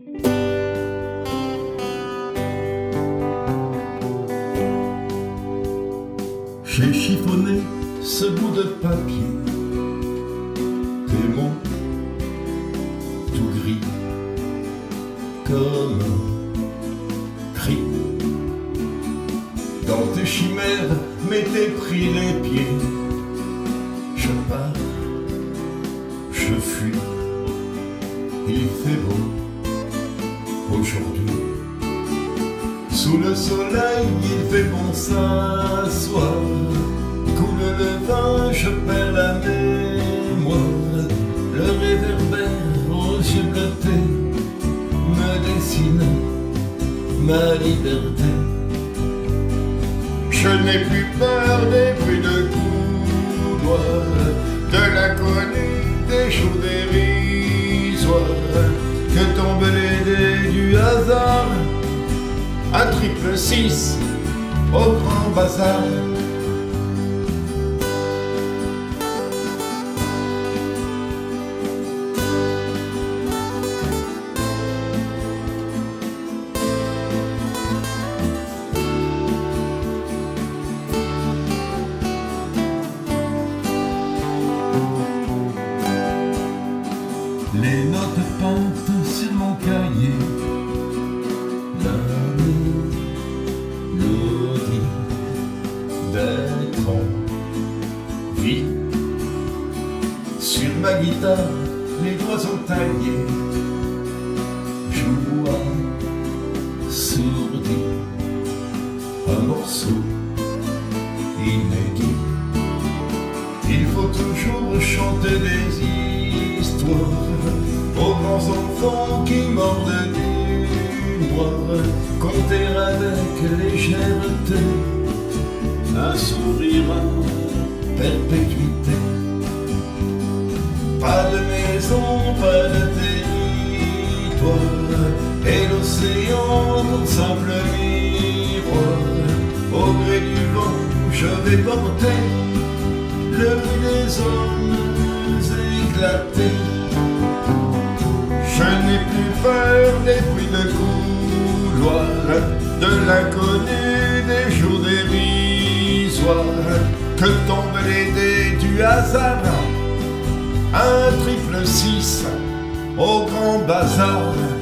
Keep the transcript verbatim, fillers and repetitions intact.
J'ai chiffonné ce bout de papier, des mots tout gris comme un cri. Dans tes chimères m'étaient pris les pieds. Je pars, je fuis, il fait beau aujourd'hui. Sous le soleil, il fait bon s'asseoir. Coule le vin, je perds la mémoire. Le réverbère aux yeux bleutés me dessine ma liberté. Je n'ai plus peur des bruits de couloir, de l'inconnu, des jours dérisoires. Que tombent les dés du hasard, un triple six au grand bazar. Les notes peintes sur mon cahier, la mélodie d'être en vie. Sur ma guitare, les doigts ont taillé, joua sourdi, un morceau inédit. Il faut toujours chanter des histoires aux grands enfants qui mordent du noir, compter avec légèreté, un sourire à perpétuité. Pas de maison, pas de territoire, et l'océan pour simple miroir. Au gré du vent, je vais porter le bruit des hommes éclatés. Je n'ai plus peur des bruits de couloir, de l'inconnu, des jours dérisoires. Que tombent les dés du hasard, un triple six au grand bazar.